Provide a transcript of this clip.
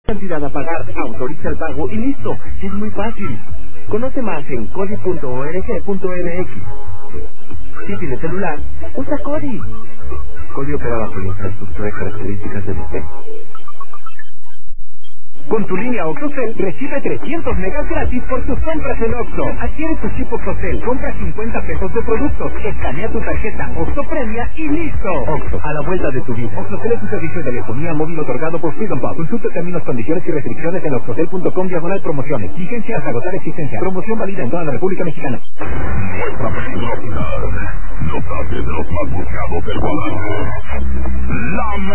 Cantidad a pagar, autoriza el pago y listo. Es muy fácil. Conoce más en codi.org.mx. Si tienes celular, usa Codi. Codi opera bajo la infraestructura de características de BP. Con tu línea OXXOCEL recibe 300 megas gratis por tus compras en Oxxo. Adquiere tu chip OXXOCEL, compra 50 pesos de productos, escanea tu tarjeta Oxxo Premia y listo. Oxxo, a la vuelta de tu vida. OXXOCEL es un servicio de telefonía móvil otorgado por Freedom Pub. Consulta términos, condiciones y restricciones en oxxocel.com/promociones. Vigencia hasta agotar existencia. Promoción válida en toda la República Mexicana. Nuestra peligrosidad nos hace de los más buscados del cuadrante. La